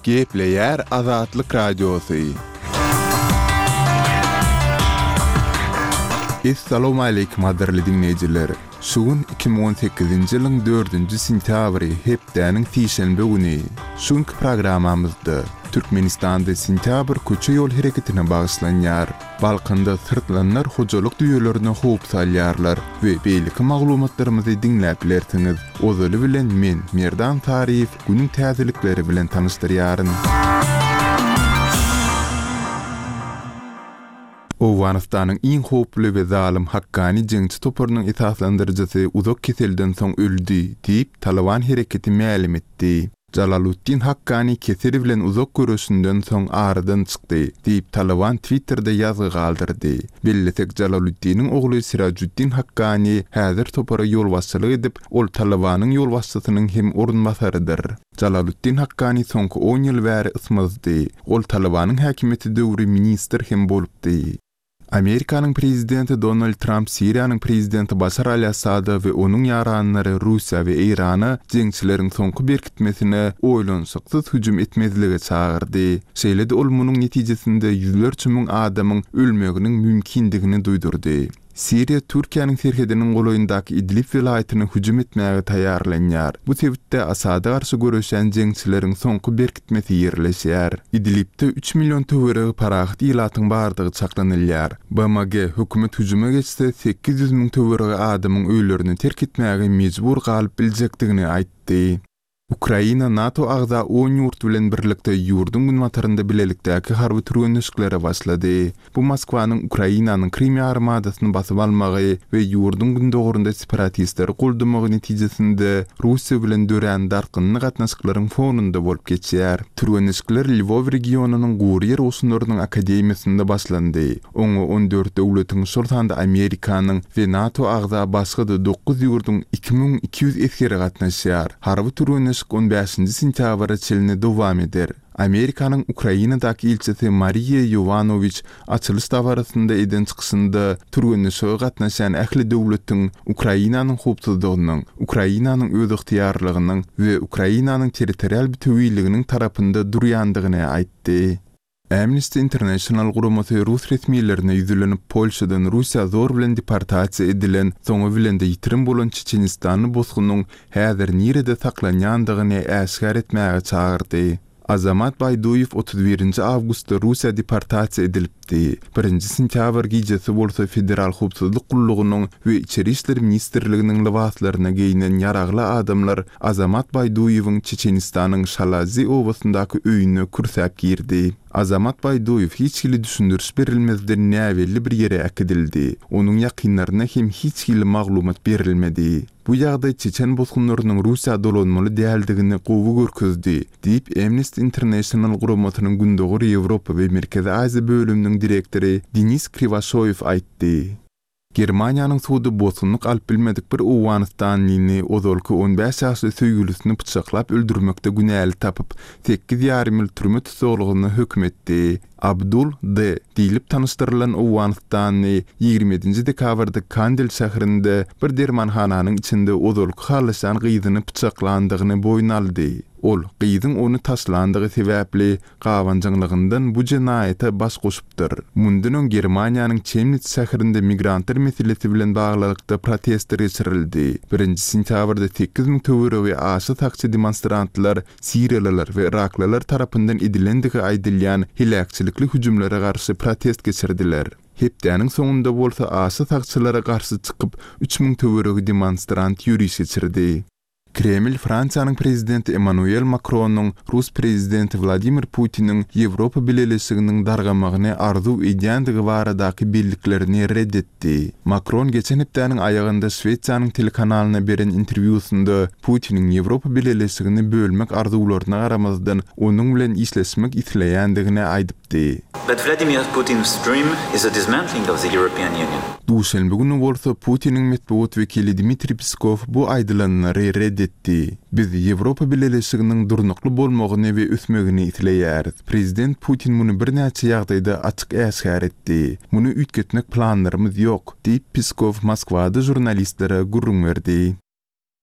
Gepleyer Azatlyk Radiosu. Assalamu alaykum hadirly dinleýijiler. Şugun 2018-nji ýylyň 4-nji sentýabry hepdeniň tişenbe güni. Şuňky programamyzda Türkmenistanda sentýabr köçe ýol hereketine bagyşlanýar. Balkanda sırtlanlar hojalyk düýelerini howp salýarlar we beýleki maglumatlarymyzy dinläp bilersiňiz. Ozaly bilen men Merdan Tarif günüň täzelikleri bilen tanışdyrýaryn. Owganistanyň iň howply we zalim haqqany jeňçi toparynyň esaslandyrjysy uzak keselden soň öldü diýip Taliban hereketi ma'lum etdi. Jalaluddin Haqqani keseli bilen uzak görüşünden soň aradan çykdy diýip Taliban Twitter'da ýazgy galdyrdy. Belletek Jalaluddiniň ogly Sirajuddin Haqqani häzir topara ýol başçylyk edip, ol Talibanyň ýol başçysynyň hem orunbasarydyr. Jalaluddin Haqqani soňky 10 ýyl bäri ysmazdy. Ol Talibanyň häkimeti döwri minister hem bolupdy. Amerikanyň prezidenti Donald Trump Siriýanyň prezidenti Bashar al-Assad we onuň ýaranlary Russiýa we Irany jeňçileriň soňky berkitmesine oýlanşyksyz hüjüm etmezlige çağırdy. Şeýle-de ol munyň netijesinde ýüzlerçe müň adamyň ölmeginiň mümkindigini duýdurdy. Siriya Türkiýanyň serhediniň golaýyndaky Idlib vilayatyny hüjüm etmäge taýýarlanýar. Bu sebäpde Asada garşy görüşen jeňçileriň soňky berkitmesi ýerleşýär. Idlibde 3 million töwereg parahat ýylatyň bardygy çaklanylýar. BMG hökümet hüjüme geçse 800 000 töwereg adamyň öýlerini terk etmäge mejbur galyp biljekdigini aýtdy. Ukraina NATO agza 10 ýurt bilen birlikde ýurdun günmatarynda bilelikdäki harby türenişleri başlady. Bu Moskwanyň Ukrainanyň Krim armadasyny basyp almagy we ýurdun gündogurunda separatistleri guldamagy netijesinde Russiýa bilen dören darkyny gatnaşyklaryň fonunda bolup geçýär. Türenişler Lvov regionunyň Guryer Osunlarynyň akademiýasynda başlandy. Oňa 14 döwletiň şurtanda Amerikanyň we NATO agza başga 9 ýurdun 2200 eskeri gatnaşýar. Harby türeniş 15-nji sentýabra çeline dowam eder. Amerikanyň Ukrainadaky ilçesi Mariya Yovanovich açylış dabarasynda eden çykysynda türenişe gatnaşan ähli döwletiň Ukrainanyň howpsuzlygynyň, Ukrainanyň öz ygtyýarlygynyň we Ukrainanyň territorial bütünliginiň tarapynda durýandygyny aýtdy. Amnesty International gurumasy Rus resmiýetlerine ýüzlenip Polşadan Russiýa zor bilen deportasiýa edilen, soňa bilende ýitirim bolan Çeçenistanyň bosgunyň häzir nirede saklanýandygyny äşkar etmäge çağırdy. Azamat Bayduyev 31 awgustda Russiýa deportasiýa edilipdi. 1-nji sentýabr gijesi bolsa federal howpsuzlyk gullugynyň we içeri işler ministrliginiň libaslaryna giyinen ýaragly adamlar Azamat Bayduyewiň Çeçenistanyň Şalazi owasyndaky öýüne kursäp girdi. Azamat Bayduyev hiç kili düşündürüş berilmezden näwelli bir ýere akidildi. Onuň ýakynlaryna hem hiç kili maglumat berilmedi. Bu ýagdaý Çeçen bosgunlarynyň Russiýa dolanmaly däldigini gowy görkezdi, diýip Amnesty International gurumasynyň Gündogur Ýewropa we Merkezi Aziýa bölüminiň direktori Denis Krivashoyew aýtdy. Germaniýanyň suwdy bosgunlyk alyp bilmedik bir Owganistanyny ozalky 15 ýaşly söýgülisini pyçaklap öldürmekde günäli tapyp 8,5 ýyl türme tutsagyny hökm etdi. Abdul D. diýilip tanışdyrylan Owganistanyny 27 dekabrda Kandil şäherinde bir dermanhananyň içinde ozalky halaşan gyzyny pyçaklandygyny boýun aldy. Ol gyzyň onu taşlandygy sebäpli gawanjynlygyndan bu jenaýata baş goşupdyr. Mundan öň Germaniýanyň Chemnitz şäherinde migrantlar meselesi bilen baglykda protestler geçirildi. 1-nji sentýabrda 8 000 töwereg aşy taksy demonstrantlar Siriýalılar we Iraklylar tarapyndan edilendigi aýdylýan hilakçylykly hüjümlere garşy protest geçirdiler. Hepdeniň soňunda bolsa aşy takçylara garşy çykyp 3000 töwereg demonstrant ýürüýüş geçirdi. Kreml Fransiýanyň prezidenti Emmanuel Macronyň Rus prezidenti Vladimir Putiniň Ýewropa Birleşiginiň dargamagyny arzu edýändigi baradaky belliklerini reddetdi. Macron geçen hepdeniň aýagynda Şweýçarýanyň telekanalyna beren interwýusynda Putiniň Ýewropa Birleşigini bölmek arzularyna garamazdan onuň bilen işleşmek isleýändigini aýdypdy. But Vladimir Putin's dream is a dismantling of the European Union. Duşenbe günü bolsa Putiniň medeniýet wekili Dmitri Peskov bu aýdylanyny reddetti. Biz Ýewropa Birleşiginiň durnukly bolmagyny we ösmegini isleýäris. Prezident Putin muny bir näçe ýagdaýda açyk äşkar etdi. Muny ütgetmek planlarymyz ýok, diýip Peskov Moskwada jurnalistlere gurrun berdi.